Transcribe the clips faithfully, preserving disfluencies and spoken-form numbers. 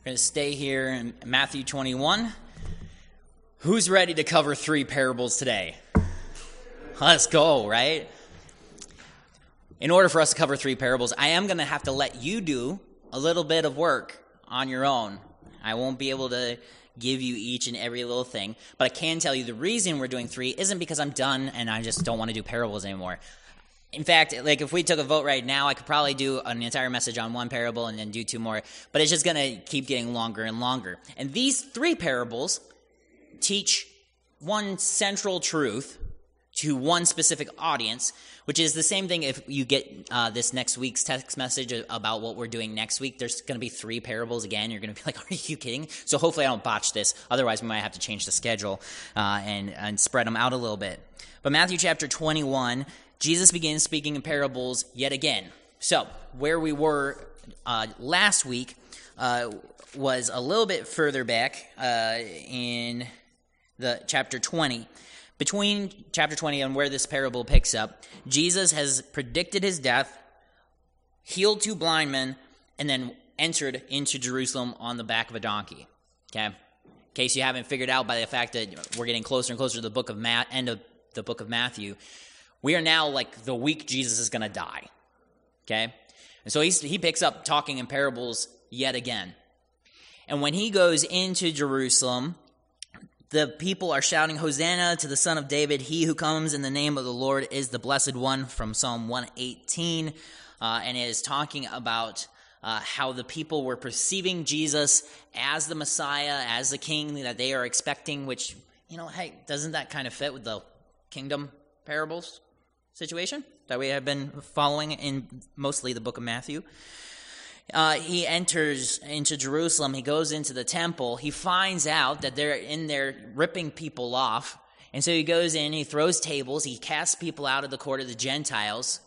We're going to stay here in Matthew twenty-one. Who's ready to cover three parables today? Let's go, right? In order for us to cover three parables, I am going to have to let you do a little bit of work on your own. I won't be able to give you each and every little thing, but I can tell you the reason we're doing three isn't because I'm done and I just don't want to do parables anymore. In fact, like if we took a vote right now, I could probably do an entire message on one parable and then do two more, but it's just going to keep getting longer and longer. And these three parables teach one central truth to one specific audience, which is the same thing if you get uh, this next week's text message about what we're doing next week. There's going to be three parables again. You're going to be like, are you kidding? So hopefully I don't botch this. Otherwise, we might have to change the schedule uh, and, and spread them out a little bit. But Matthew chapter twenty-one, Jesus begins speaking in parables yet again. So where we were uh, last week uh, was a little bit further back uh, in the chapter twenty. Between chapter twenty and where this parable picks up, Jesus has predicted his death, healed two blind men, and then entered into Jerusalem on the back of a donkey. Okay? In case you haven't figured out by the fact that we're getting closer and closer to the book of Ma- end of the book of Matthew, we are now like the week Jesus is going to die. Okay? And so he's, he picks up talking in parables yet again. And when he goes into Jerusalem, the people are shouting, Hosanna to the Son of David. He who comes in the name of the Lord is the blessed one, from Psalm one eighteen. Uh, and it is talking about uh, how the people were perceiving Jesus as the Messiah, as the king that they are expecting, which, you know, hey, doesn't that kind of fit with the kingdom parables situation that we have been following in mostly the book of Matthew? Uh, he enters into Jerusalem. He goes into the temple. He finds out that they're in there ripping people off. And so he goes in, he throws tables, he casts people out of the court of the Gentiles.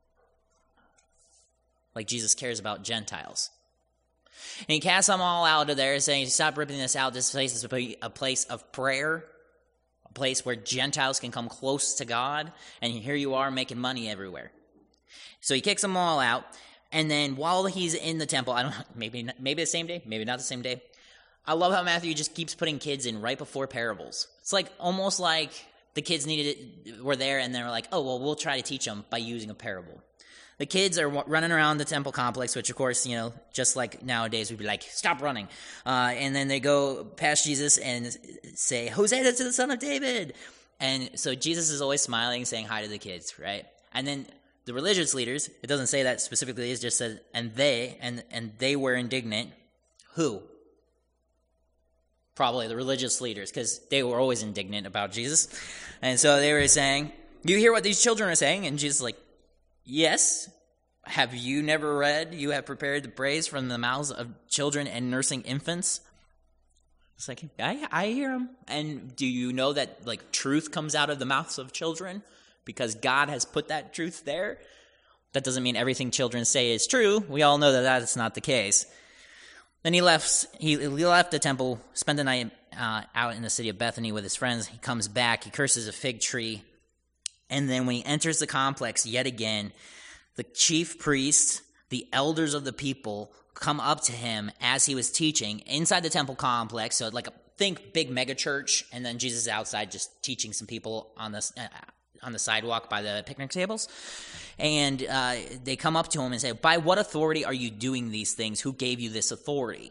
Like Jesus cares about Gentiles. And he casts them all out of there, saying, stop ripping this out. This place is a place of prayer, a place where Gentiles can come close to God. And here you are making money everywhere. So he kicks them all out. And then while he's in the temple, I don't know, maybe maybe the same day, maybe not the same day. I love how Matthew just keeps putting kids in right before parables. It's like almost like the kids needed it, were there, and they're like, oh, well, we'll try to teach them by using a parable. The kids are running around the temple complex, which, of course, you know, just like nowadays, we'd be like, stop running. Uh, and then they go past Jesus and say, Hosanna to the Son of David. And so Jesus is always smiling, saying hi to the kids, right? And then the religious leaders, it doesn't say that specifically, it just says, and they, and, and they were indignant. Who? Probably the religious leaders, because they were always indignant about Jesus. And so they were saying, you hear what these children are saying? And Jesus is like, yes. Have you never read, you have prepared the praise from the mouths of children and nursing infants? It's like, I, I hear them. And do you know that, like, truth comes out of the mouths of children? Because God has put that truth there. That doesn't mean everything children say is true. We all know that that's not the case. Then he left he, he left the temple, spent the night uh, out in the city of Bethany with his friends. He comes back, he curses a fig tree. And then when he enters the complex yet again, the chief priests, the elders of the people, come up to him as he was teaching inside the temple complex. So like a, think big mega church, and then Jesus is outside just teaching some people on this uh, on the sidewalk by the picnic tables. And uh, they come up to him and say, by what authority are you doing these things? Who gave you this authority?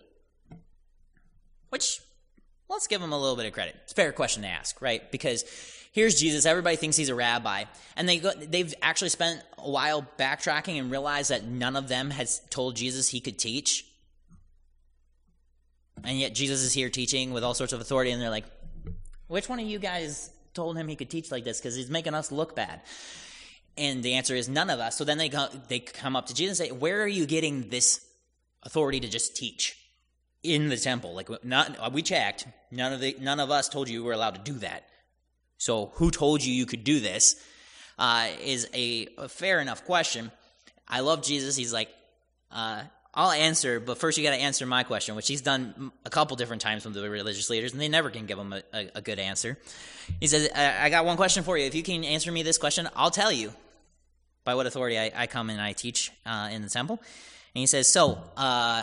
Which, let's give him a little bit of credit. It's a fair question to ask, right? Because here's Jesus. Everybody thinks he's a rabbi. And they go, they've actually spent a while backtracking and realized that none of them has told Jesus he could teach. And yet Jesus is here teaching with all sorts of authority. And they're like, which one of you guys told him he could teach like this, because he's making us look bad? And the answer is none of us. So then they go, they come up to Jesus and say, where are you getting this authority to just teach in the temple? Like, not, we checked. None of the none of us told you you were allowed to do that. So who told you you could do this? Uh, is a, a fair enough question. I love Jesus. He's like, uh, I'll answer, but first you got to answer my question, which he's done a couple different times with the religious leaders, and they never can give him a, a, a good answer. He says, I, I got one question for you. If you can answer me this question, I'll tell you by what authority I, I come and I teach uh, in the temple. And he says, so, uh,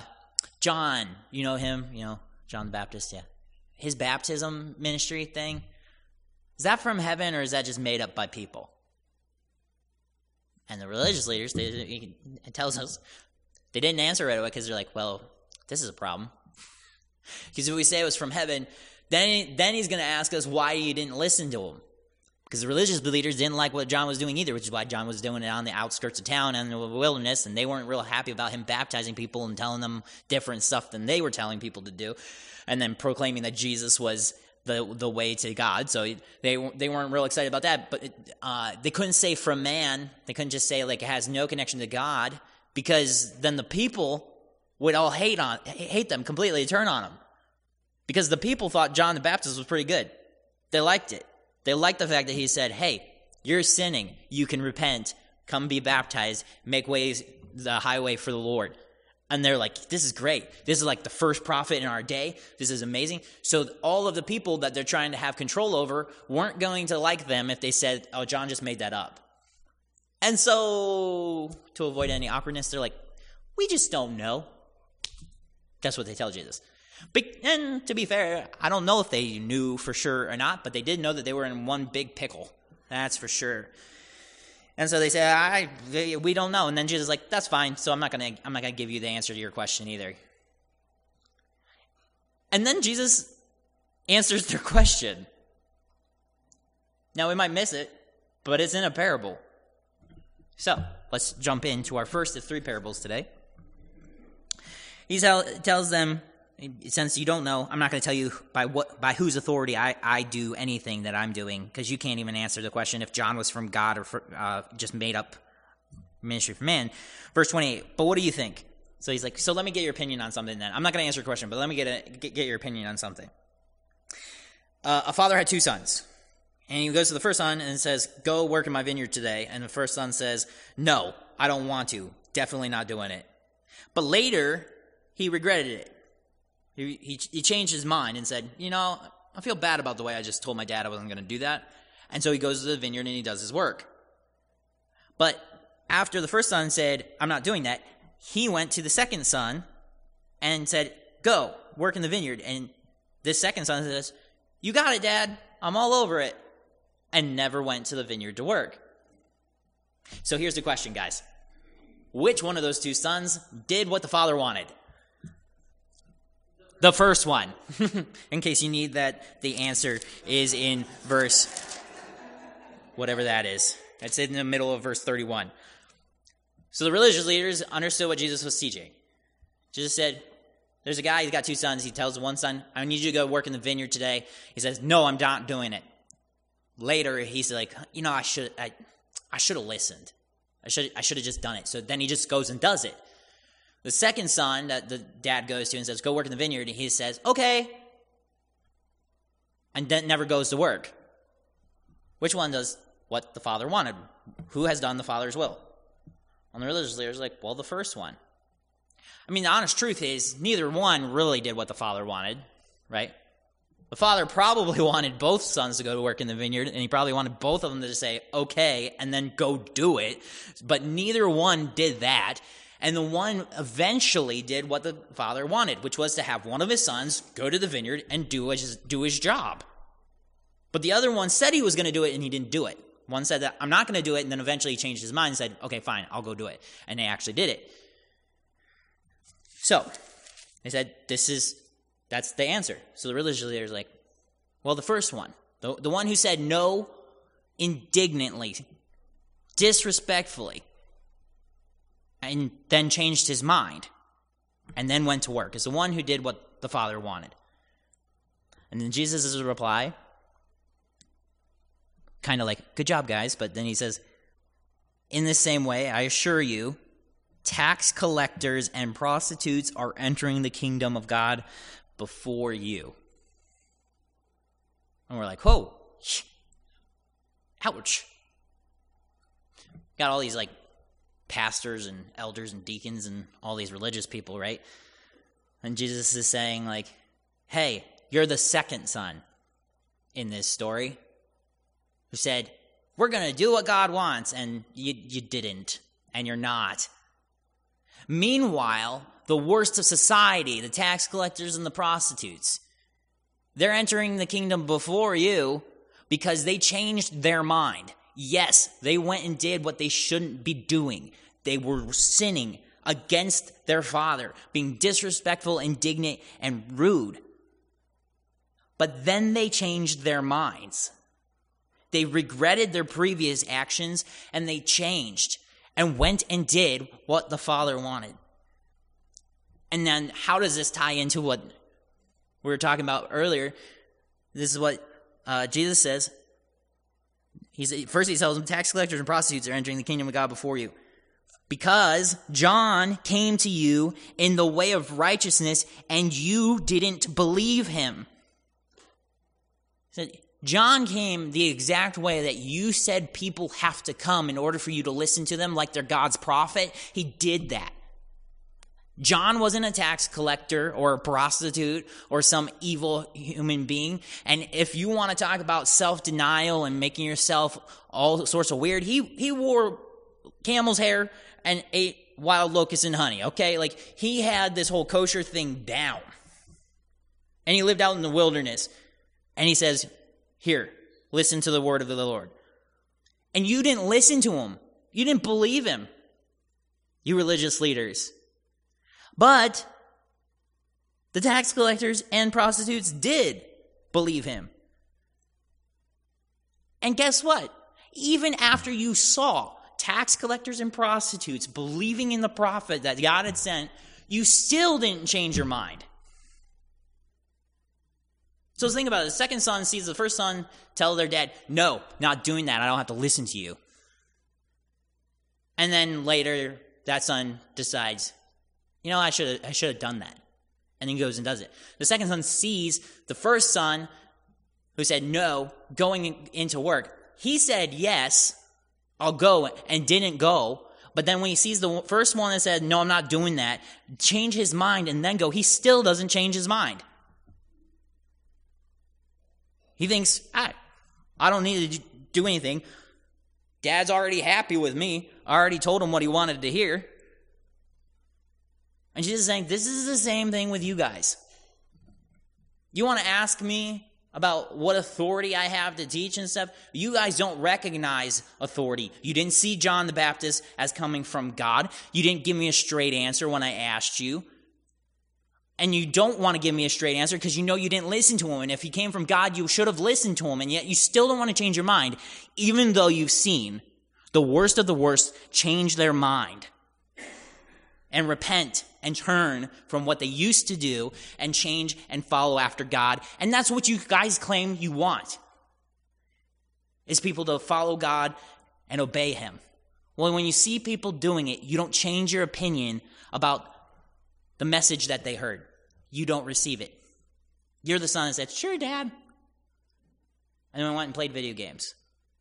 John, you know him, you know, John the Baptist, yeah. His baptism ministry thing, is that from heaven or is that just made up by people? And the religious leaders, they, it tells us, they didn't answer right away because they're like, well, this is a problem. Because if we say it was from heaven, then, then he's going to ask us why you didn't listen to him. Because the religious leaders didn't like what John was doing either, which is why John was doing it on the outskirts of town and in the wilderness, and they weren't real happy about him baptizing people and telling them different stuff than they were telling people to do, and then proclaiming that Jesus was the the way to God. So they they weren't real excited about that, but it, uh, they couldn't say from man. They couldn't just say like it has no connection to God, because then the people would all hate on hate them completely, turn on them, because the people thought John the Baptist was pretty good. They liked it. They liked the fact that he said, hey, you're sinning. You can repent. Come be baptized. Make ways, the highway for the Lord. And they're like, this is great. This is like the first prophet in our day. This is amazing. So all of the people that they're trying to have control over weren't going to like them if they said, oh, John just made that up. And so to avoid any awkwardness, they're like, we just don't know. That's what they tell Jesus. But, and to be fair, I don't know if they knew for sure or not, but they did know that they were in one big pickle. That's for sure. And so they say, I, we don't know. And then Jesus is like, that's fine. So I'm not going to, I'm not going to give you the answer to your question either. And then Jesus answers their question. Now we might miss it, but it's in a parable. So let's jump into our first of three parables today. He tell, tells them, since you don't know, I'm not going to tell you by what by whose authority I, I do anything that I'm doing, because you can't even answer the question if John was from God or for, uh, just made up ministry from man. Verse twenty-eight, but what do you think? So he's like, so let me get your opinion on something then. I'm not going to answer your question, but let me get, a, get, get your opinion on something. Uh, a father had two sons, and he goes to the first son and says, go work in my vineyard today. And the first son says, no, I don't want to. Definitely not doing it. But later, he regretted it. He, he he changed his mind and said, you know, I feel bad about the way I just told my dad I wasn't going to do that. And so he goes to the vineyard and he does his work. But after the first son said, I'm not doing that, he went to the second son and said, go, work in the vineyard. And this second son says, you got it, Dad. I'm all over it. And never went to the vineyard to work. So here's the question, guys. Which one of those two sons did what the father wanted? The first one. In case you need that, the answer is in verse, whatever that is. It's in the middle of verse thirty-one. So the religious leaders understood what Jesus was teaching. Jesus said, there's a guy, he's got two sons. He tells one son, I need you to go work in the vineyard today. He says, no, I'm not doing it. Later, he's like, you know, I should I, I should have listened. I should I should have just done it. So then he just goes and does it. The second son that the dad goes to and says, go work in the vineyard, and he says, okay, and then never goes to work. Which one does what the father wanted? Who has done the father's will? And the religious leaders are like, well, the first one. I mean, the honest truth is, neither one really did what the father wanted, right? The father probably wanted both sons to go to work in the vineyard, and he probably wanted both of them to say, okay, and then go do it. But neither one did that. And the one eventually did what the father wanted, which was to have one of his sons go to the vineyard and do his, do his job. But the other one said he was going to do it, and he didn't do it. One said that, I'm not going to do it, and then eventually he changed his mind and said, okay, fine, I'll go do it. And they actually did it. So, they said, this is, that's the answer. So the religious leaders are like, well, the first one, the, the one who said no indignantly, disrespectfully, and then changed his mind, and then went to work, is the one who did what the father wanted. And then Jesus is a reply, kind of like, good job, guys, but then he says, in the same way, I assure you, tax collectors and prostitutes are entering the kingdom of God before you. And we're like, whoa, ouch. Got all these, like, pastors and elders and deacons and all these religious people, right? And Jesus is saying, like, hey, you're the second son in this story who said, we're going to do what God wants, and you, you didn't, and you're not. Meanwhile, the worst of society, the tax collectors and the prostitutes. They're entering the kingdom before you because they changed their mind. Yes, they went and did what they shouldn't be doing. They were sinning against their Father, being disrespectful, indignant, and rude. But then they changed their minds. They regretted their previous actions, and they changed and went and did what the Father wanted. And then how does this tie into what we were talking about earlier? This is what uh, Jesus says. He's, first he tells them, tax collectors and prostitutes are entering the kingdom of God before you. Because John came to you in the way of righteousness, and you didn't believe him. He said, John came the exact way that you said people have to come in order for you to listen to them like they're God's prophet. He did that. John wasn't a tax collector or a prostitute or some evil human being. And if you want to talk about self-denial and making yourself all sorts of weird, he, he wore camel's hair and ate wild locusts and honey, okay? Like, he had this whole kosher thing down. And he lived out in the wilderness. And he says, here, listen to the word of the Lord. And you didn't listen to him. You didn't believe him, you religious leaders. But the tax collectors and prostitutes did believe him. And guess what? Even after you saw tax collectors and prostitutes believing in the prophet that God had sent, you still didn't change your mind. So think about it. The second son sees the first son tell their dad, no, not doing that. I don't have to listen to you. And then later, that son decides, you know, I should I should have done that. And then he goes and does it. The second son sees the first son who said no going into work. He said, yes, I'll go, and didn't go. But then when he sees the first one that said, no, I'm not doing that, change his mind and then go, he still doesn't change his mind. He thinks, I, I don't need to do anything. Dad's already happy with me. I already told him what he wanted to hear. And Jesus is saying, this is the same thing with you guys. You want to ask me about what authority I have to teach and stuff? You guys don't recognize authority. You didn't see John the Baptist as coming from God. You didn't give me a straight answer when I asked you. And you don't want to give me a straight answer because you know you didn't listen to him. And if he came from God, you should have listened to him. And yet you still don't want to change your mind, even though you've seen the worst of the worst change their mind and repent and turn from what they used to do and change and follow after God. And that's what you guys claim you want, is people to follow God and obey him. Well, when you see people doing it, you don't change your opinion about the message that they heard. You don't receive it. You're the son that said, sure, Dad. And then went and played video games.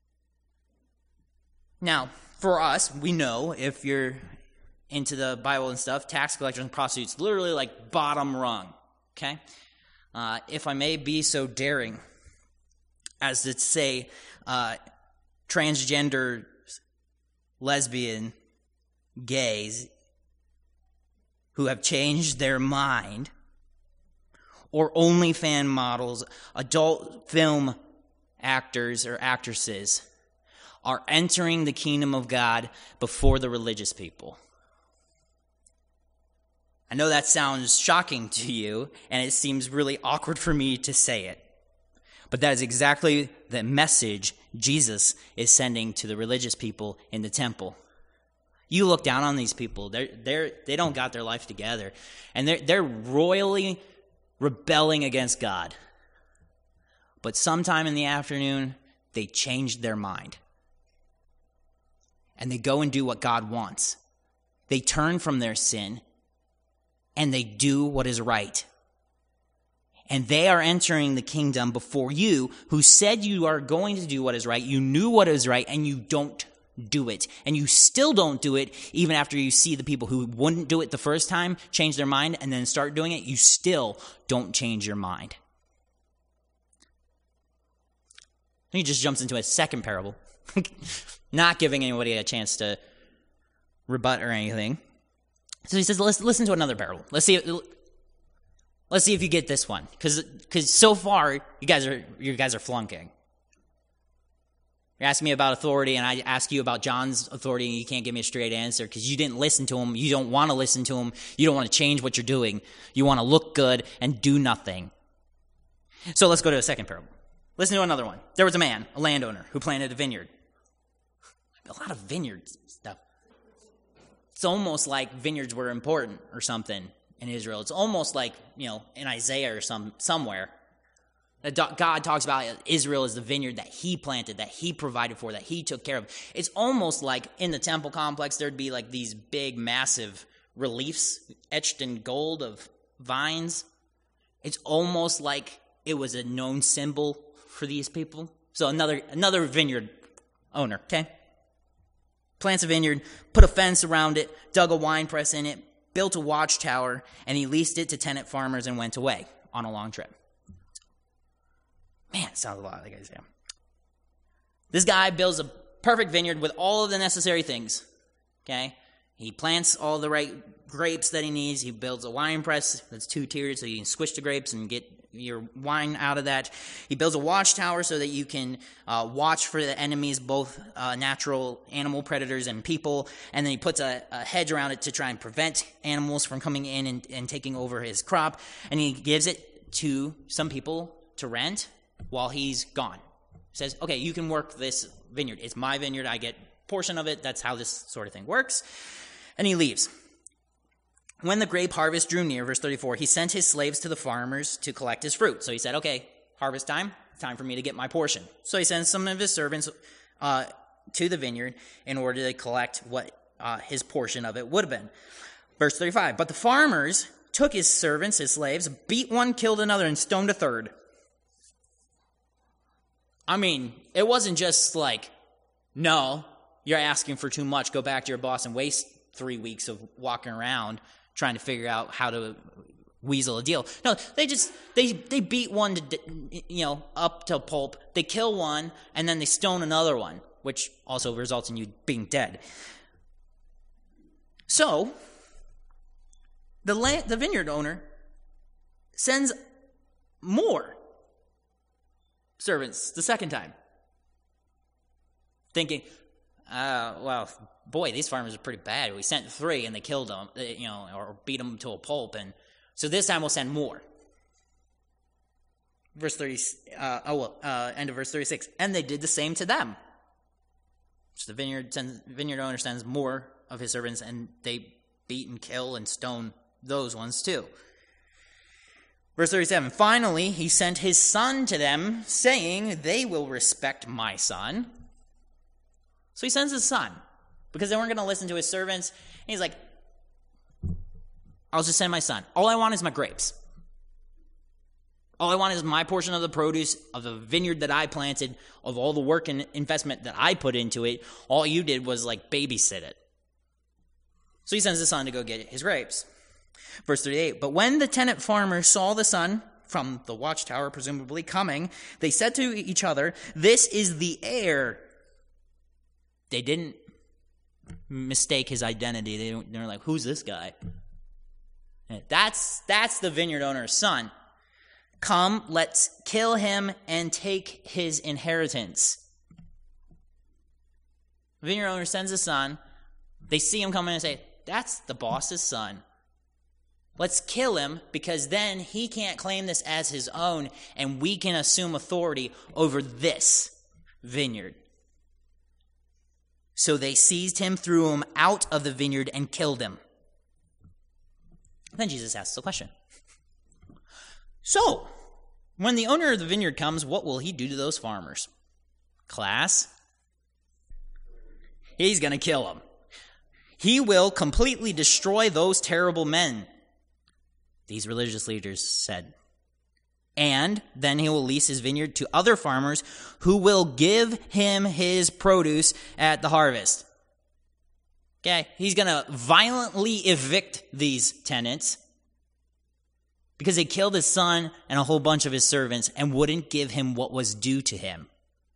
Now, for us, we know if you're into the Bible and stuff, tax collectors and prostitutes, literally like bottom rung, okay? Uh, if I may be so daring as to say uh, transgender, lesbian, gays who have changed their mind, or OnlyFans models, adult film actors or actresses are entering the kingdom of God before the religious people. I know that sounds shocking to you, and it seems really awkward for me to say it. But that is exactly the message Jesus is sending to the religious people in the temple. You look down on these people. They're, they're, they don't got their life together. And they're, they're royally rebelling against God. But sometime in the afternoon, they change their mind. And they go and do what God wants. They turn from their sin, and they do what is right. And they are entering the kingdom before you, who said you are going to do what is right. You knew what is right, and you don't do it. And you still don't do it, even after you see the people who wouldn't do it the first time change their mind and then start doing it. You still don't change your mind. He just jumps into a second parable, not giving anybody a chance to rebut or anything. So he says, let's listen to another parable. Let's see. Let's see if you get this one, because because so far you guys are you guys are flunking. You're asking me about authority, and I ask you about John's authority, and you can't give me a straight answer because you didn't listen to him. You don't want to listen to him. You don't want to change what you're doing. You want to look good and do nothing. So let's go to a second parable. Listen to another one. There was a man, a landowner, who planted a vineyard. A lot of vineyard stuff. It's almost like vineyards were important or something in Israel. It's almost like, you know, in Isaiah or some somewhere. God talks about Israel as the vineyard that he planted, that he provided for, that he took care of. It's almost like in the temple complex, there'd be like these big, massive reliefs etched in gold of vines. It's almost like it was a known symbol for these people. So another another vineyard owner, okay? Plants a vineyard, put a fence around it, dug a wine press in it, built a watchtower, and he leased it to tenant farmers and went away on a long trip. Man, it sounds a lot like Isaiah. This guy builds a perfect vineyard with all of the necessary things, okay? He plants all the right grapes that he needs. He builds a wine press that's two-tiered so you can squish the grapes and get your wine out of that. He builds a watchtower so that you can uh, watch for the enemies, both uh, natural animal predators and people. And then he puts a, a hedge around it to try and prevent animals from coming in and, and taking over his crop. And he gives it to some people to rent while he's gone. He says, okay, you can work this vineyard. It's my vineyard. I get a portion of it. That's how this sort of thing works. And he leaves. When the grape harvest drew near, verse thirty-four, he sent his slaves to the farmers to collect his fruit. So he said, okay, harvest time, time for me to get my portion. So he sends some of his servants uh, to the vineyard in order to collect what uh, his portion of it would have been. Verse thirty-five, but the farmers took his servants, his slaves, beat one, killed another, and stoned a third. I mean, it wasn't just like, no, you're asking for too much. Go back to your boss and waste three weeks of walking around trying to figure out how to weasel a deal. No, they just, they, they beat one to, you know, up to pulp. They kill one, and then they stone another one, which also results in you being dead. So, the land, the vineyard owner sends more servants the second time, thinking, uh, well, boy, these farmers are pretty bad. We sent three and they killed them, you know, or beat them to a pulp, and so this time we'll send more. Verse thirty, uh, oh well, uh, end of verse thirty-six, and they did the same to them. So the vineyard sends, vineyard owner sends more of his servants, and they beat and kill and stone those ones too. Verse thirty-seven, finally, he sent his son to them, saying, they will respect my son. So he sends his son, because they weren't going to listen to his servants. And he's like, I'll just send my son. All I want is my grapes. All I want is my portion of the produce of the vineyard that I planted, of all the work and investment that I put into it. All you did was like babysit it. So he sends his son to go get his grapes. Verse thirty-eight, but when the tenant farmers saw the son from the watchtower, presumably coming, they said to each other, this is the heir. They didn't mistake his identity. They, they were like, who's this guy? That's, that's the vineyard owner's son. Come, let's kill him and take his inheritance. The vineyard owner sends his son. They see him come in and say, that's the boss's son. Let's kill him, because then he can't claim this as his own, and we can assume authority over this vineyard. So they seized him, threw him out of the vineyard, and killed him. Then Jesus asks the question. So, when the owner of the vineyard comes, what will he do to those farmers? Class? He's going to kill them. He will completely destroy those terrible men, these religious leaders said. And then he will lease his vineyard to other farmers who will give him his produce at the harvest. Okay, he's going to violently evict these tenants because they killed his son and a whole bunch of his servants and wouldn't give him what was due to him.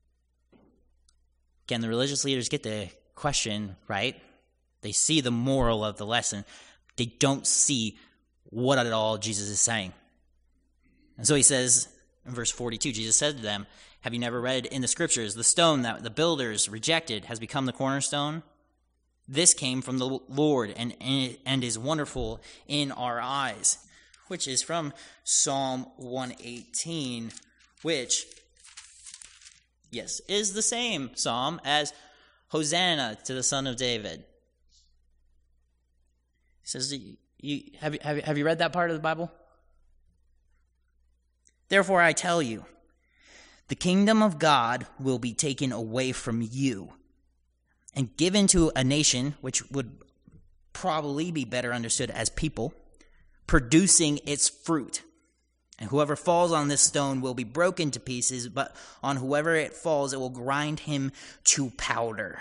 Again, the religious leaders get the question right. They see the moral of the lesson. They don't see what at all Jesus is saying. And so he says in verse forty-two, Jesus said to them, have you never read in the scriptures, the stone that the builders rejected has become the cornerstone? This came from the Lord and, and is wonderful in our eyes, which is from Psalm one eighteen, which, yes, is the same psalm as Hosanna to the Son of David. He says, you, have, you, have, have you read that part of the Bible? Therefore I tell you, the kingdom of God will be taken away from you and given to a nation which would probably be better understood as people, producing its fruit. And whoever falls on this stone will be broken to pieces, but on whoever it falls, it will grind him to powder.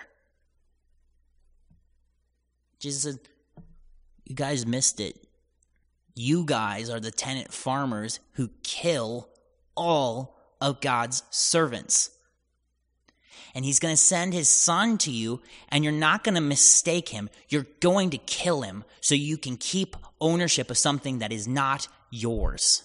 Jesus said, you guys missed it. You guys are the tenant farmers who kill all of God's servants. And he's going to send his son to you, and you're not going to mistake him. You're going to kill him so you can keep ownership of something that is not yours.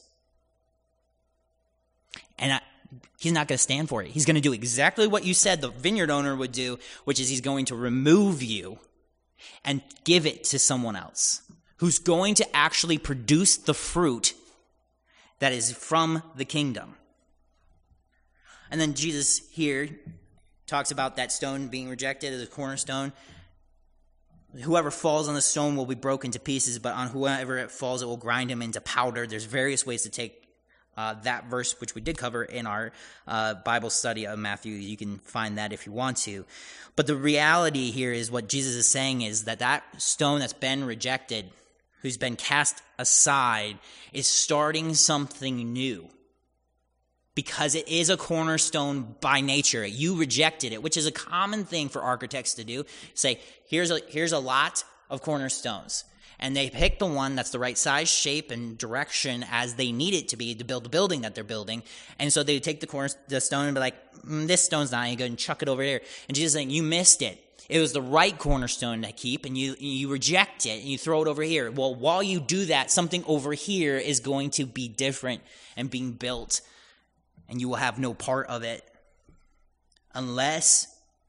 And I, he's not going to stand for it. He's going to do exactly what you said the vineyard owner would do, which is he's going to remove you and give it to someone else who's going to actually produce the fruit that is from the kingdom. And then Jesus here talks about that stone being rejected as a cornerstone. Whoever falls on the stone will be broken to pieces, but on whoever it falls, it will grind him into powder. There's various ways to take uh, that verse, which we did cover in our uh, Bible study of Matthew. You can find that if you want to. But the reality here is what Jesus is saying is that that stone that's been rejected, who's been cast aside, is starting something new. Because it is a cornerstone by nature. You rejected it, which is a common thing for architects to do. Say, here's a, here's a lot of cornerstones. And they pick the one that's the right size, shape, and direction as they need it to be to build the building that they're building. And so they take the corner, the stone and be like, mm, this stone's not any good, and chuck it over there. And Jesus is saying, you missed it. It was the right cornerstone to keep, and you you reject it, and you throw it over here. Well, while you do that, something over here is going to be different and being built. And you will have no part of it unless,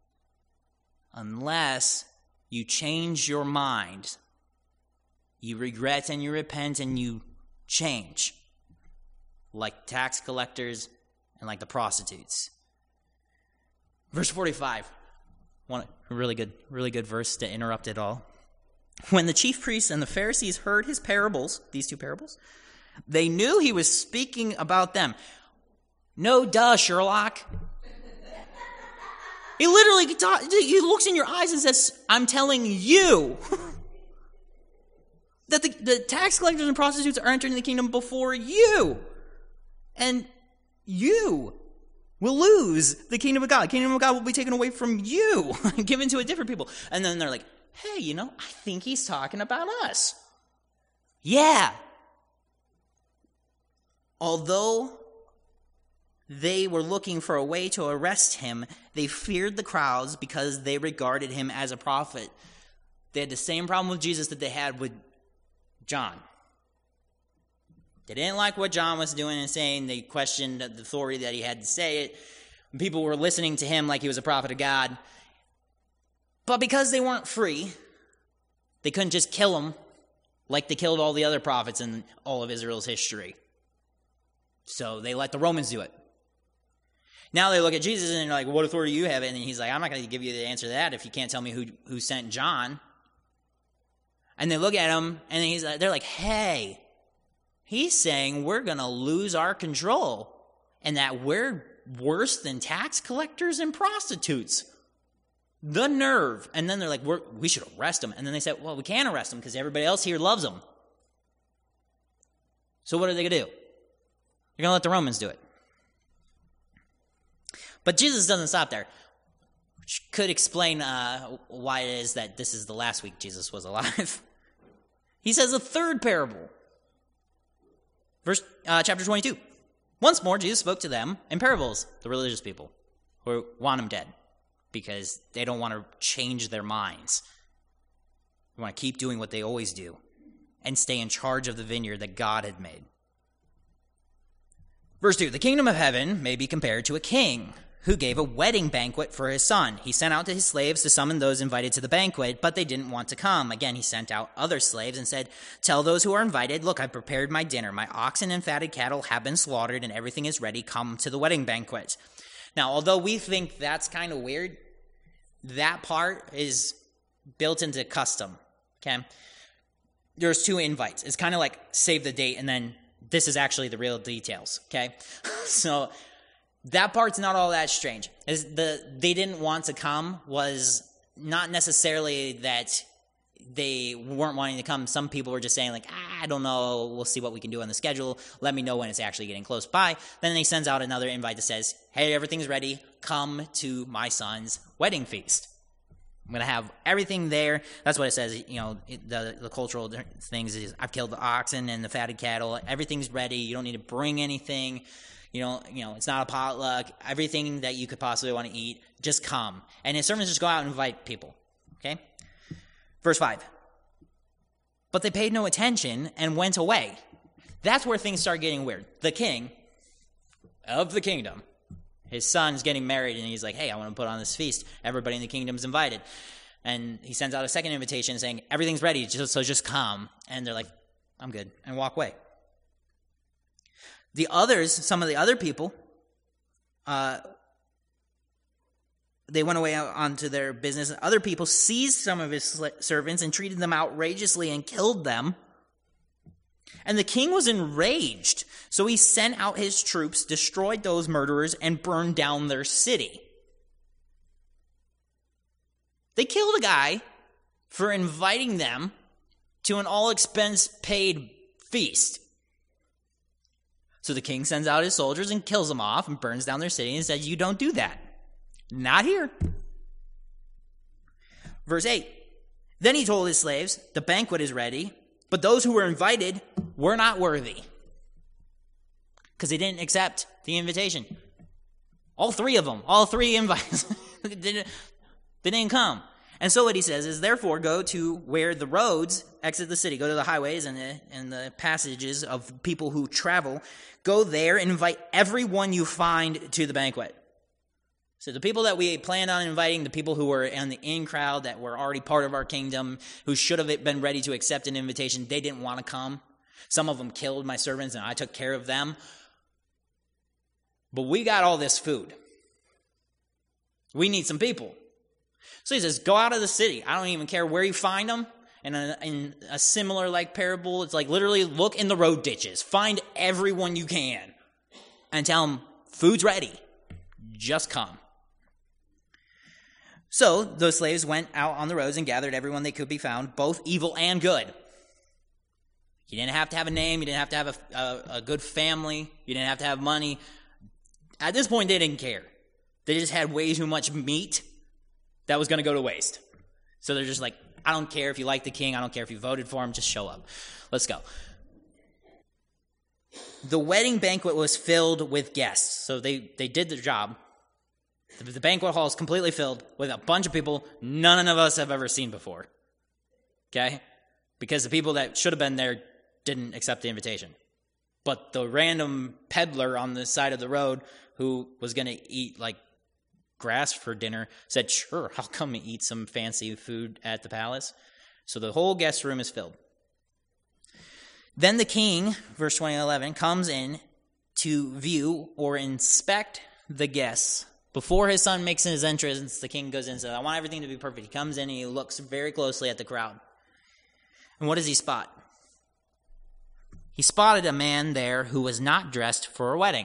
unless you change your mind. You regret and you repent and you change. Like tax collectors and like the prostitutes. Verse forty-five. One a really good, really good verse to interrupt it all. When the chief priests and the Pharisees heard his parables, these two parables, they knew he was speaking about them. No duh, Sherlock. He literally ta- he looks in your eyes and says, I'm telling you that the, the tax collectors and prostitutes are entering the kingdom before you. And you will lose the kingdom of God. The kingdom of God will be taken away from you and given to a different people. And then they're like, hey, you know, I think he's talking about us. Yeah. Although they were looking for a way to arrest him, they feared the crowds because they regarded him as a prophet. They had the same problem with Jesus that they had with John. They didn't like what John was doing and saying. They questioned the authority that he had to say it. People were listening to him like he was a prophet of God. But because they weren't free, they couldn't just kill him like they killed all the other prophets in all of Israel's history. So they let the Romans do it. Now they look at Jesus and they're like, what authority do you have? And he's like, I'm not going to give you the answer to that if you can't tell me who, who sent John. And they look at him and he's like, they're like, hey, he's saying we're going to lose our control and that we're worse than tax collectors and prostitutes. The nerve. And then they're like, we're, we should arrest him. And then they said, well, we can't arrest him because everybody else here loves him. So what are they going to do? They're going to let the Romans do it. But Jesus doesn't stop there, which could explain uh, why it is that this is the last week Jesus was alive. He says a third parable. Verse uh, chapter twenty-two. Once more, Jesus spoke to them in parables, the religious people, who want him dead because they don't want to change their minds. They want to keep doing what they always do. and stay in charge of the vineyard that God had made. Verse two, the kingdom of heaven may be compared to a king who gave a wedding banquet for his son. He sent out to his slaves to summon those invited to the banquet, but they didn't want to come. Again, he sent out other slaves and said, tell those who are invited, look, I've prepared my dinner. My oxen and fatted cattle have been slaughtered and everything is ready. Come to the wedding banquet. Now, although we think that's kind of weird, that part is built into custom, okay? There's two invites. It's kind of like save the date and then this is actually the real details, okay? So that part's not all that strange. Is the they didn't want to come was not necessarily that they weren't wanting to come. Some people were just saying like, ah, I don't know, we'll see what we can do on the schedule. Let me know when it's actually getting close by. Then he sends out another invite that says, hey, everything's ready. Come to my son's wedding feast. I'm going to have everything there. That's what it says. You know, the, the cultural things is I've killed the oxen and the fatted cattle. Everything's ready. You don't need to bring anything. You know, you know, it's not a potluck. Everything that you could possibly want to eat, just come. And his servants just go out and invite people. Okay? Verse five. But they paid no attention and went away. That's where things start getting weird. The king of the kingdom, his son's getting married, and he's like, hey, I want to put on this feast. Everybody in the kingdom's invited. And he sends out a second invitation saying, everything's ready, so just come. And they're like, I'm good, and walk away. The others, some of the other people, uh, they went away onto their business. Other people seized some of his servants and treated them outrageously and killed them. And the king was enraged, so he sent out his troops, destroyed those murderers, and burned down their city. They killed a guy for inviting them to an all-expense-paid feast. So the king sends out his soldiers and kills them off and burns down their city and says, you don't do that. Not here. Verse eight. Then he told his slaves, the banquet is ready, but those who were invited were not worthy. Because they didn't accept the invitation. All three of them, all three invites, they, didn't, they didn't come. And so what he says is, therefore, go to where the roads exit the city. Go to the highways and the, and the passages of people who travel. Go there and invite everyone you find to the banquet. So the people that we planned on inviting, the people who were in the in crowd that were already part of our kingdom, who should have been ready to accept an invitation, they didn't want to come. Some of them killed my servants and I took care of them. But we got all this food. We need some people. So he says, go out of the city. I don't even care where you find them. And in, in a similar like parable, it's like literally look in the road ditches. Find everyone you can. And tell them, food's ready. Just come. So those slaves went out on the roads and gathered everyone they could be found, both evil and good. You didn't have to have a name. You didn't have to have a, a, a good family. You didn't have to have money. At this point, they didn't care. They just had way too much meat that was going to go to waste. So they're just like, I don't care if you like the king. I don't care if you voted for him. Just show up. Let's go. The wedding banquet was filled with guests. So they, they did their job. The, the banquet hall is completely filled with a bunch of people none of us have ever seen before. Okay? Because the people that should have been there didn't accept the invitation. But the random peddler on the side of the road who was going to eat like grass for dinner said, sure, I'll come and eat some fancy food at the palace. So the whole guest room is filled. Then the king, verse twenty and eleven, comes in to view or inspect the guests. Before his son makes his entrance, the king goes in and says, I want everything to be perfect. He comes in and he looks very closely at the crowd. And what does he spot? He spotted a man there who was not dressed for a wedding.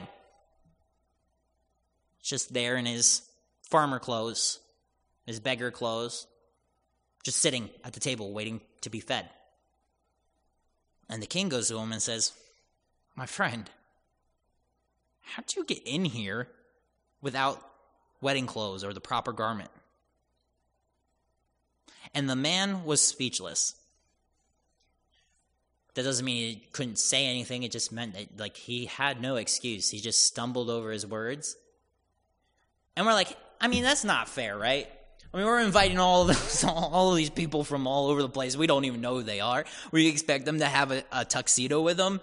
Just there in his farmer clothes, his beggar clothes, just sitting at the table waiting to be fed. And the king goes to him and says, my friend, how'd you get in here without wedding clothes or the proper garment? And the man was speechless. That doesn't mean he couldn't say anything. It just meant that like he had no excuse. He just stumbled over his words. And we're like, I mean, that's not fair, right? I mean, we're inviting all of those, all of these people from all over the place. We don't even know who they are. We expect them to have a, a tuxedo with them.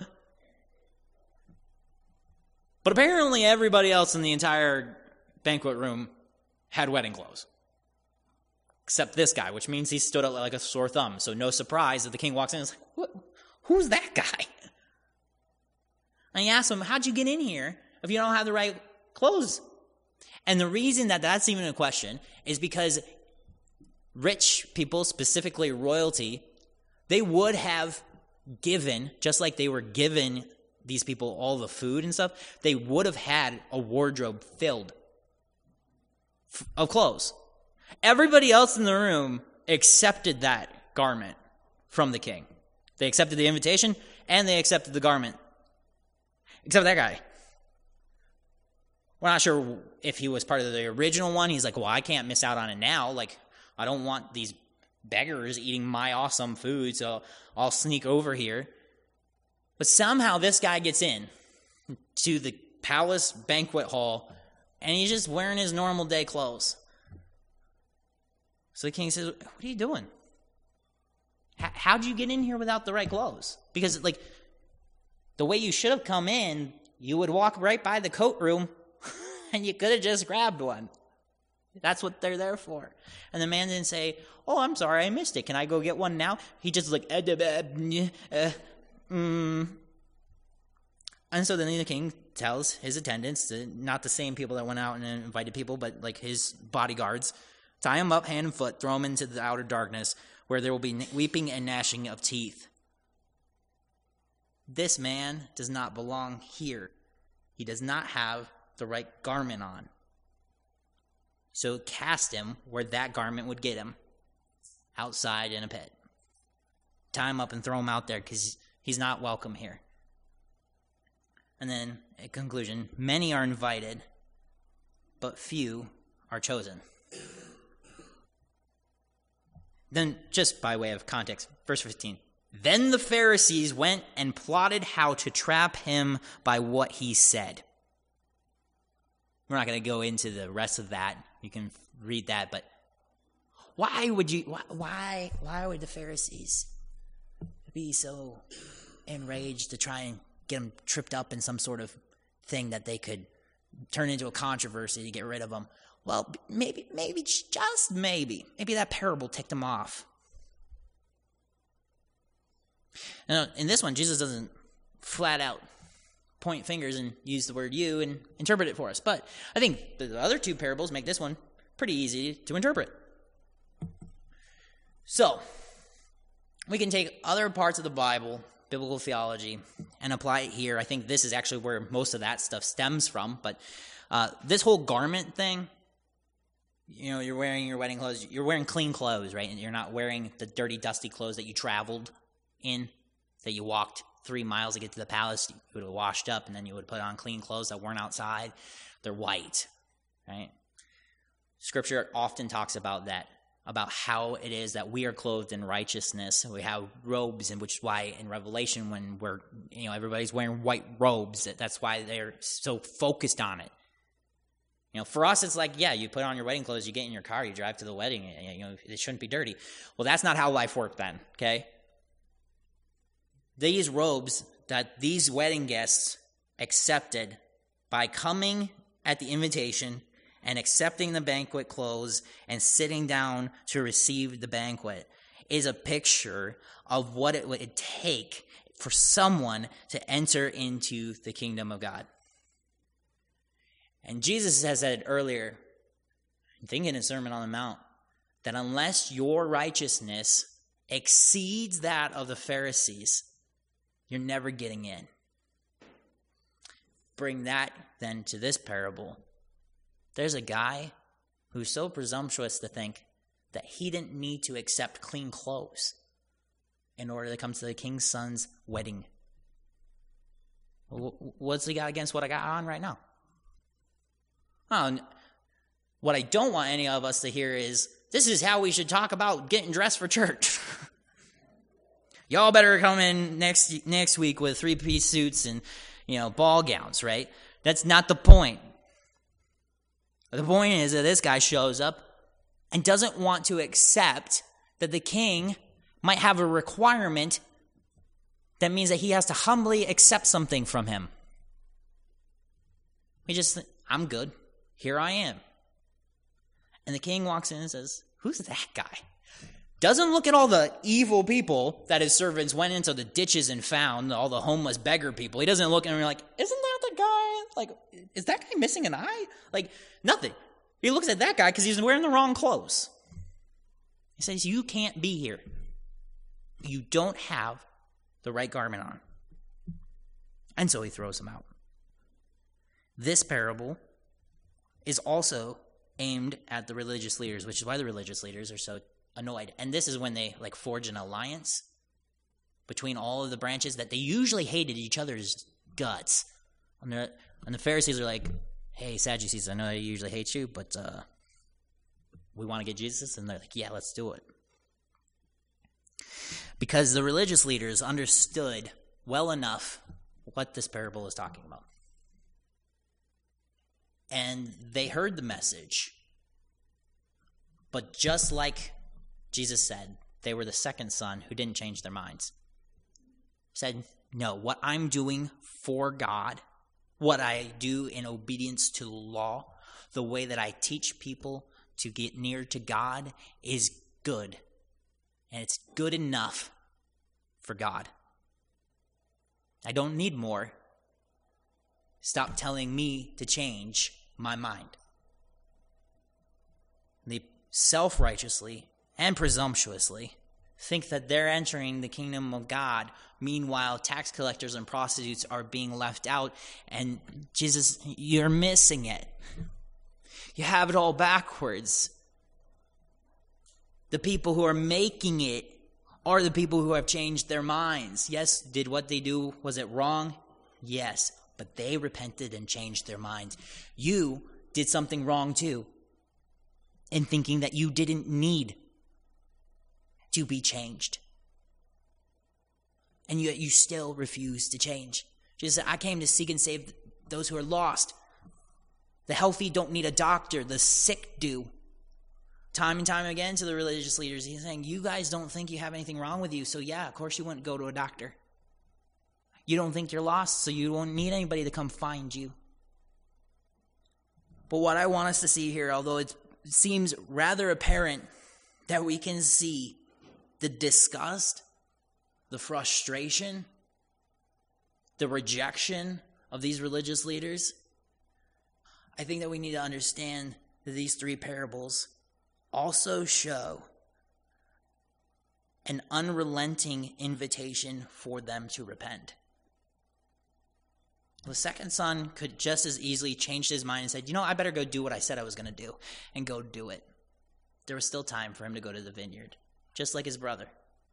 But apparently everybody else in the entire banquet room had wedding clothes. Except this guy, which means he stood out like a sore thumb. So no surprise that the king walks in and is like, what? Who's that guy? And he asks him, how'd you get in here if you don't have the right clothes? And the reason that that's even a question is because rich people, specifically royalty, they would have given, just like they were given these people all the food and stuff, they would have had a wardrobe filled of clothes. Everybody else in the room accepted that garment from the king. They accepted the invitation and they accepted the garment. Except that guy. We're not sure if he was part of the original one. He's like, well, I can't miss out on it now. Like, I don't want these beggars eating my awesome food, so I'll sneak over here. But somehow this guy gets in to the palace banquet hall, and he's just wearing his normal day clothes. So the king says, what are you doing? H- how'd you get in here without the right clothes? Because, like, the way you should have come in, you would walk right by the coat room, and you could have just grabbed one. That's what they're there for. And the man didn't say, oh, I'm sorry, I missed it. Can I go get one now? He just like, uh, uh, mm. And so then the king tells his attendants, not the same people that went out and invited people, but like his bodyguards, tie him up hand and foot, throw him into the outer darkness, where there will be weeping and gnashing of teeth. This man does not belong here. He does not have the right garment on. So cast him where that garment would get him, outside in a pit. Tie him up and throw him out there because he's not welcome here. And then, in conclusion, many are invited, but few are chosen. Then, just by way of context, verse fifteen. Then the Pharisees went and plotted how to trap him by what he said. We're not going to go into the rest of that. You can read that, but why would you, why, why, why would the Pharisees be so enraged to try and get him tripped up in some sort of thing that they could turn into a controversy to get rid of him? Well, maybe, maybe, just maybe, maybe that parable ticked him off. Now, in this one, Jesus doesn't flat out point fingers and use the word you and interpret it for us. But I think the other two parables make this one pretty easy to interpret. So, we can take other parts of the Bible, biblical theology, and apply it here. I think this is actually where most of that stuff stems from. But uh, this whole garment thing, you know, you're wearing your wedding clothes, you're wearing clean clothes, right? And you're not wearing the dirty, dusty clothes that you traveled in, that you walked three miles to get to the palace. You would have washed up, and then you would put on clean clothes that weren't outside. They're white, right? Scripture often talks about that, about how it is that we are clothed in righteousness. We have robes, and which is why in Revelation, when we're, you know, everybody's wearing white robes, that's why they're so focused on it. You know, for us, it's like, yeah, you put on your wedding clothes, you get in your car, you drive to the wedding, you know, it shouldn't be dirty. Well, that's not how life worked then, okay? These robes that these wedding guests accepted by coming at the invitation and accepting the banquet clothes and sitting down to receive the banquet is a picture of what it would take for someone to enter into the kingdom of God. And Jesus has said earlier, I think in his Sermon on the Mount, that unless your righteousness exceeds that of the Pharisees, you're never getting in. Bring that then to this parable. There's a guy who's so presumptuous to think that he didn't need to accept clean clothes in order to come to the king's son's wedding. What's he got against what I got on right now? Oh, what I don't want any of us to hear is, this is how we should talk about getting dressed for church. Y'all better come in next next week with three-piece suits and, you know, ball gowns, right? That's not the point. The point is that this guy shows up and doesn't want to accept that the king might have a requirement that means that he has to humbly accept something from him. He just, I'm good. Here I am. And the king walks in and says, who's that guy? Doesn't look at all the evil people that his servants went into the ditches and found, all the homeless beggar people. He doesn't look at him and be like, isn't that the guy? Like, is that guy missing an eye? Like, nothing. He looks at that guy because he's wearing the wrong clothes. He says, you can't be here. You don't have the right garment on. And so he throws him out. This parable is also aimed at the religious leaders, which is why the religious leaders are so annoyed. And this is when they like forge an alliance between all of the branches that they usually hated each other's guts. And, and the Pharisees are like, hey, Sadducees, I know I usually hate you, but uh, we want to get Jesus. And they're like, yeah, let's do it. Because the religious leaders understood well enough what this parable is talking about. And they heard the message. But just like Jesus said, they were the second son who didn't change their minds. Said, no, what I'm doing for God, what I do in obedience to the law, the way that I teach people to get near to God is good. And it's good enough for God. I don't need more. Stop telling me to change my mind. They self-righteously and presumptuously think that they're entering the kingdom of God. Meanwhile, tax collectors and prostitutes are being left out. And Jesus, you're missing it. You have it all backwards. The people who are making it are the people who have changed their minds. Yes, did what they do, was it wrong? Yes, but they repented and changed their minds. You did something wrong too, in thinking that you didn't need to be changed. And yet you still refuse to change. Jesus said, I came to seek and save those who are lost. The healthy don't need a doctor, the sick do. Time and time again to the religious leaders, he's saying, you guys don't think you have anything wrong with you, so yeah, of course you wouldn't go to a doctor. You don't think you're lost, so you won't need anybody to come find you. But what I want us to see here, although it seems rather apparent that we can see the disgust, the frustration, the rejection of these religious leaders, I think that we need to understand that these three parables also show an unrelenting invitation for them to repent. The second son could just as easily change his mind and said, you know, I better go do what I said I was going to do, and go do it. There was still time for him to go to the vineyard, just like his brother.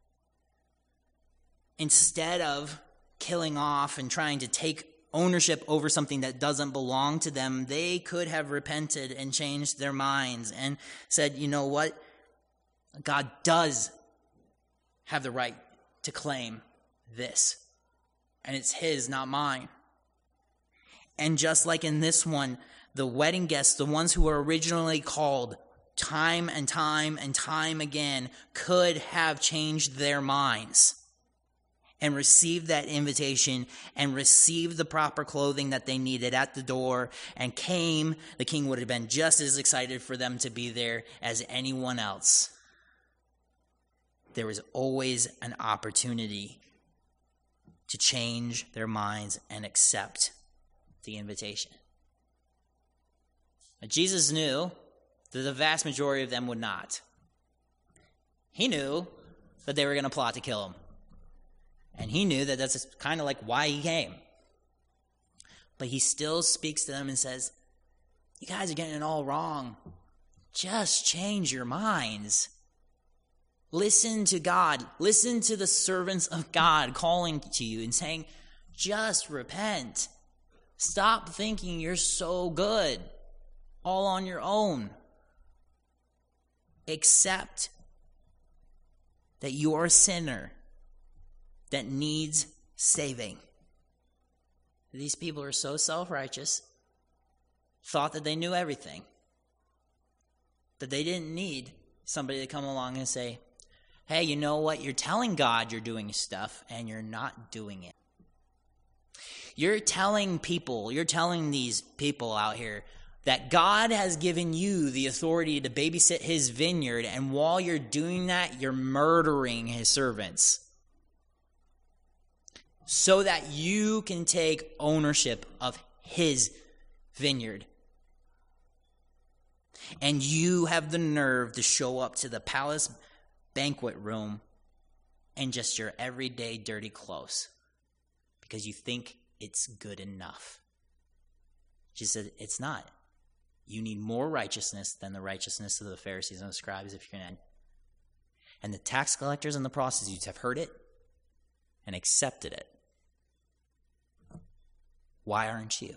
Instead of killing off and trying to take ownership over something that doesn't belong to them, they could have repented and changed their minds and said, you know what? God does have the right to claim this. And it's his, not mine. And just like in this one, the wedding guests, the ones who were originally called time and time and time again, could have changed their minds and received that invitation and received the proper clothing that they needed at the door and came. The king would have been just as excited for them to be there as anyone else. There was always an opportunity to change their minds and accept the invitation. But Jesus knew that the vast majority of them would not. He knew that they were going to plot to kill him. And he knew that that's kind of like why he came. But he still speaks to them and says, you guys are getting it all wrong. Just change your minds. Listen to God. Listen to the servants of God calling to you and saying, just repent. Stop thinking you're so good, all on your own. Accept that you are a sinner that needs saving. These people are so self-righteous, thought that they knew everything. that they didn't need somebody to come along and say, hey, you know what? You're telling God you're doing stuff and you're not doing it. You're telling people, you're telling these people out here that God has given you the authority to babysit his vineyard, and while you're doing that, you're murdering his servants so that you can take ownership of his vineyard. And you have the nerve to show up to the palace banquet room in just your everyday dirty clothes because you think it's good enough. She said, it's not. You need more righteousness than the righteousness of the Pharisees and the scribes if you're going to. And the tax collectors and the prostitutes have heard it and accepted it. Why aren't you?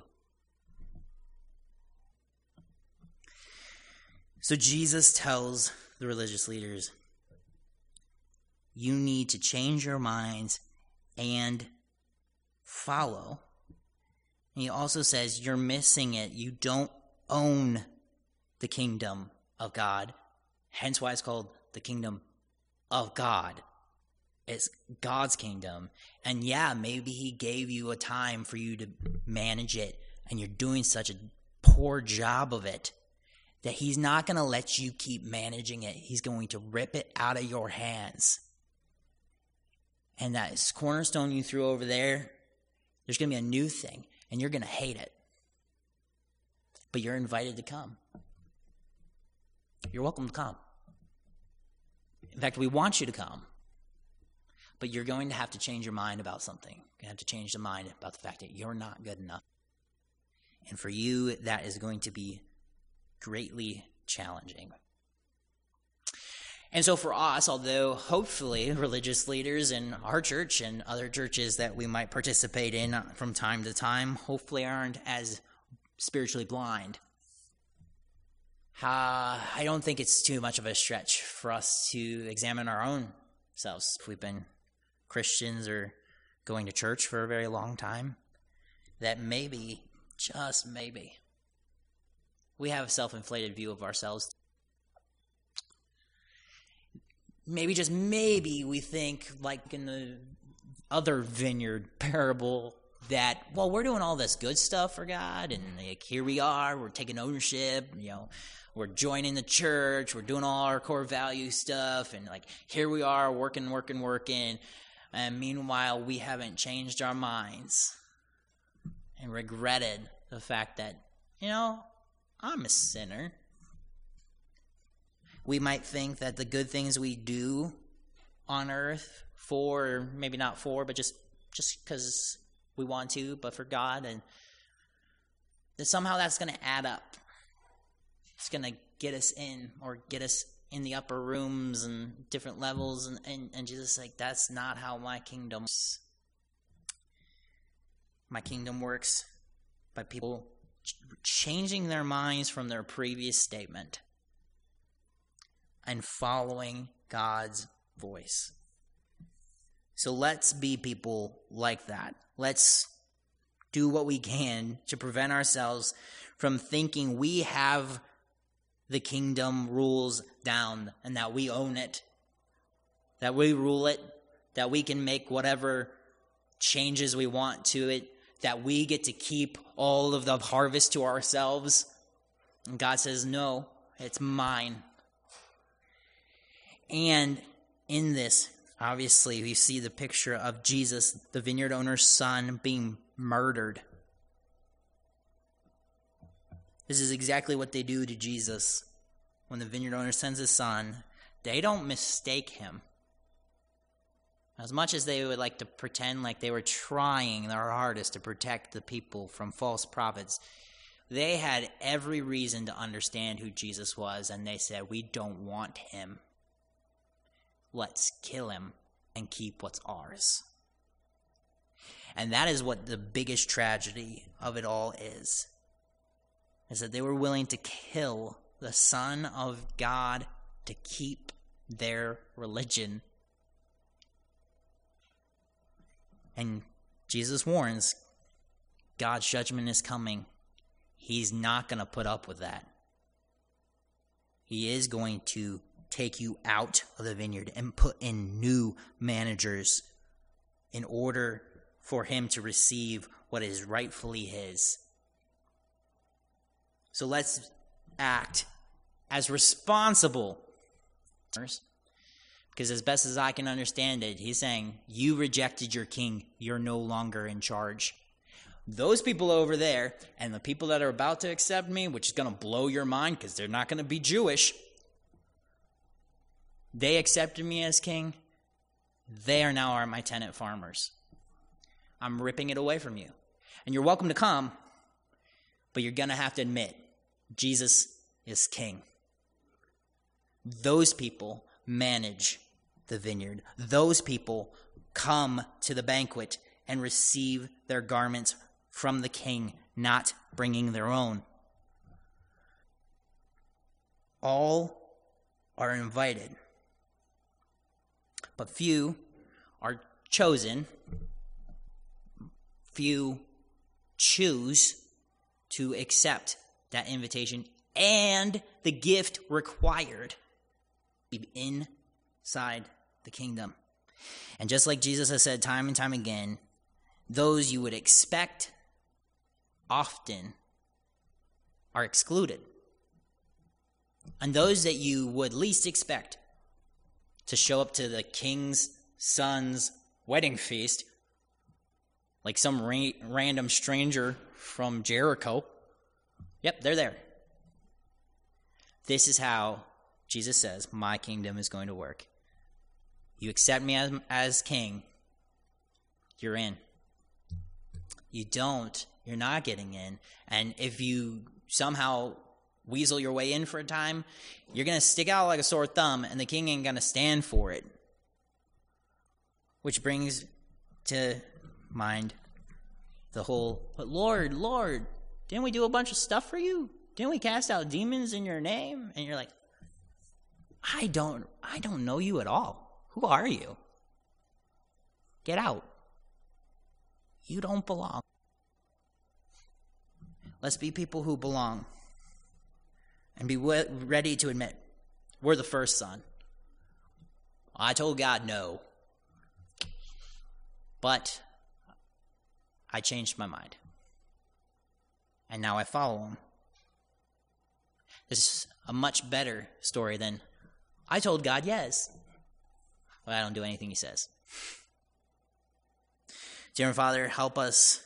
So Jesus tells the religious leaders, you need to change your minds and follow. And he also says, you're missing it. You don't own the kingdom of God. Hence why it's called the kingdom of God. It's God's kingdom. And yeah, maybe he gave you a time for you to manage it, and you're doing such a poor job of it that he's not going to let you keep managing it. He's going to rip it out of your hands. And that cornerstone you threw over there, there's going to be a new thing, and you're going to hate it. But you're invited to come. You're welcome to come. In fact, we want you to come. But you're going to have to change your mind about something. You're going to have to change the mind about the fact that you're not good enough. And for you, that is going to be greatly challenging. And so for us, although hopefully religious leaders in our church and other churches that we might participate in from time to time, hopefully aren't as spiritually blind. Uh, I don't think it's too much of a stretch for us to examine our own selves. If we've been Christians or going to church for a very long time, that maybe, just maybe, we have a self-inflated view of ourselves. Maybe, just maybe, we think, like in the other vineyard parable, that, well, we're doing all this good stuff for God, and like, here we are, we're taking ownership, you know, we're joining the church, we're doing all our core value stuff, and like, here we are, working, working, working, and meanwhile, we haven't changed our minds and regretted the fact that, you know, I'm a sinner. We might think that the good things we do on earth for, maybe not for, but just just because we want to, but for God, and that somehow that's going to add up. It's going to get us in, or get us in the upper rooms and different levels, and, and, and Jesus is like, that's not how my kingdom works. My kingdom works by people ch- changing their minds from their previous statement and following God's voice. So let's be people like that. Let's do what we can to prevent ourselves from thinking we have the kingdom rules down and that we own it, that we rule it, that we can make whatever changes we want to it, that we get to keep all of the harvest to ourselves. And God says, no, it's mine. And in this, obviously, we see the picture of Jesus, the vineyard owner's son, being murdered. This is exactly what they do to Jesus. When the vineyard owner sends his son, they don't mistake him. As much as they would like to pretend like they were trying their hardest to protect the people from false prophets, they had every reason to understand who Jesus was, and they said, we don't want him. Let's kill him and keep what's ours. And that is what the biggest tragedy of it all is. Is that they were willing to kill the Son of God to keep their religion. And Jesus warns, God's judgment is coming. He's not going to put up with that. he is going to take you out of the vineyard and put in new managers in order for him to receive what is rightfully his. So let's act as responsible. Because as best as I can understand it, he's saying, you rejected your king. You're no longer in charge. Those people over there and the people that are about to accept me, which is going to blow your mind because they're not going to be Jewish, they accepted me as king. They are now are my tenant farmers. I'm ripping it away from you. And you're welcome to come, but you're going to have to admit, Jesus is king. Those people manage the vineyard. Those people come to the banquet and receive their garments from the king, not bringing their own. All are invited, but few are chosen. Few choose to accept that invitation and the gift required inside the kingdom. And just like Jesus has said time and time again, those you would expect often are excluded. And those that you would least expect to show up to the king's son's wedding feast, like some ra- random stranger from Jericho, yep, they're there. This is how Jesus says, my kingdom is going to work. You accept me as, as king, you're in. You don't, you're not getting in. And if you somehow weasel your way in for a time, you're going to stick out like a sore thumb, and the king ain't going to stand for it. Which brings to mind the whole, but Lord, Lord, didn't we do a bunch of stuff for you? Didn't we cast out demons in your name? And you're like, I don't, I don't know you at all. Who are you? Get out. You don't belong. Let's be people who belong and be we- ready to admit we're the first son. I told God no, but I changed my mind, and now I follow him. This is a much better story than I told God yes, but I don't do anything he says. Dear Father, help us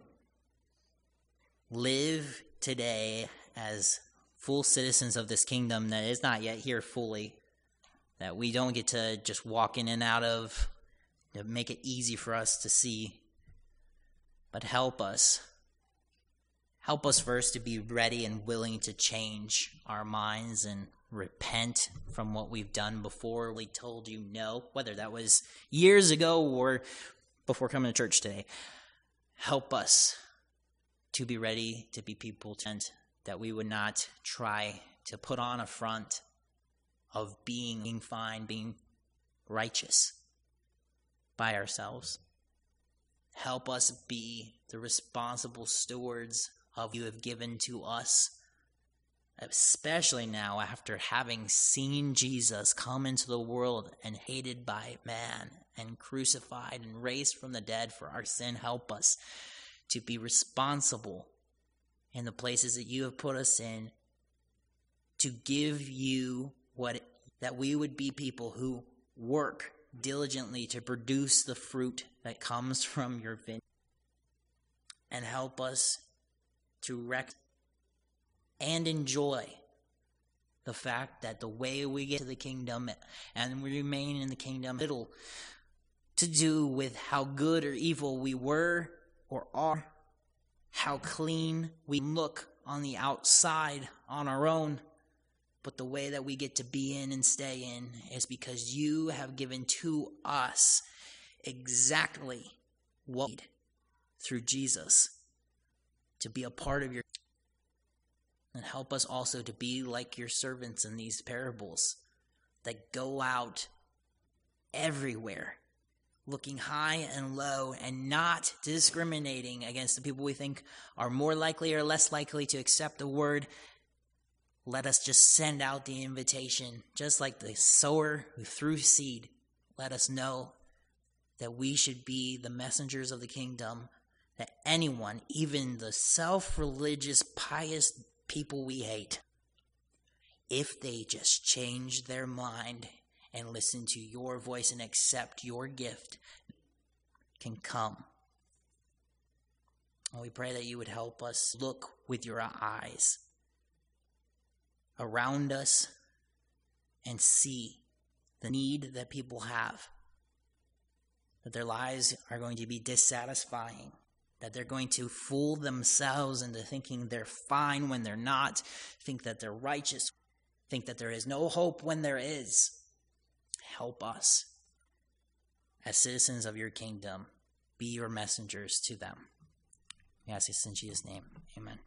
live today as full citizens of this kingdom that is not yet here fully, that we don't get to just walk in and out of, to make it easy for us to see. But help us. Help us first to be ready and willing to change our minds and repent from what we've done before we told you no, whether that was years ago or before coming to church today. Help us to be ready to be people to, that we would not try to put on a front of being, being fine, being righteous by ourselves. Help us be the responsible stewards of you have given to us, especially now after having seen Jesus come into the world and hated by man and crucified and raised from the dead for our sin. Help us to be responsible in the places that you have put us in, to give you what, that we would be people who work diligently to produce the fruit that comes from your vineyard. And help us to rec- and enjoy the fact that the way we get to the kingdom and we remain in the kingdom, little to do with how good or evil we were or are, how clean we look on the outside on our own, but the way that we get to be in and stay in is because you have given to us exactly what we need through Jesus to be a part of your. And help us also to be like your servants in these parables that go out everywhere, looking high and low and not discriminating against the people we think are more likely or less likely to accept the word, let us just send out the invitation, just like the sower who threw seed. Let us know that we should be the messengers of the kingdom, that anyone, even the self-religious, pious people we hate, if they just change their mind and listen to your voice and accept your gift, can come. And we pray that you would help us look with your eyes around us and see the need that people have, that their lives are going to be dissatisfying, that they're going to fool themselves into thinking they're fine when they're not, think that they're righteous, think that there is no hope when there is. Help us, as citizens of your kingdom, be your messengers to them. We ask this in Jesus' name. Amen.